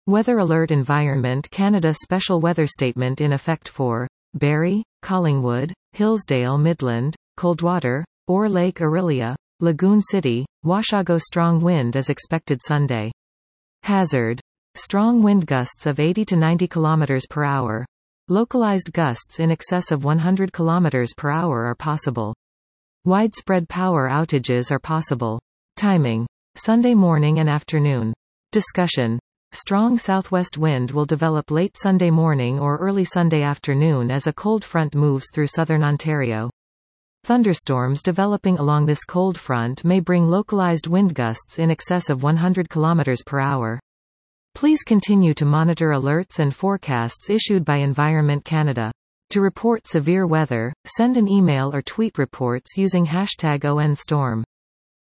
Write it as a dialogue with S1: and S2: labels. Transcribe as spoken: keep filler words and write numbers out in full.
S1: Weather Alert Environment Canada Special weather statement in effect for Barrie, Collingwood, Hillsdale Midland, Coldwater, or Lake Orillia, Lagoon City, Washago. Strong wind is expected Sunday. Hazard. Strong wind gusts of eighty to ninety kilometers per hour. Localized gusts in excess of one hundred kilometers per hour are possible. Widespread power outages are possible. Timing. Sunday morning and afternoon. Discussion. Strong southwest wind will develop late Sunday morning or early Sunday afternoon as a cold front moves through southern Ontario. Thunderstorms developing along this cold front may bring localized wind gusts in excess of one hundred kilometers per hour. Please continue to monitor alerts and forecasts issued by Environment Canada. To report severe weather, send an email or tweet reports using hashtag O N Storm.